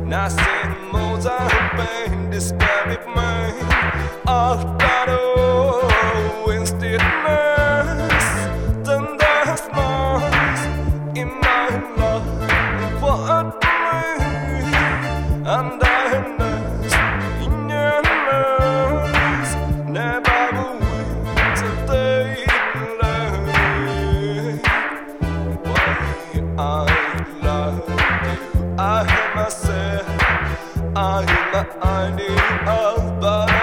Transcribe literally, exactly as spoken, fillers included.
Nothing more than pain, despair with me. After all, instead than there's noise in my life for me, and darkness in your eyes never will today. Why I love you, I myself, I'm the idea of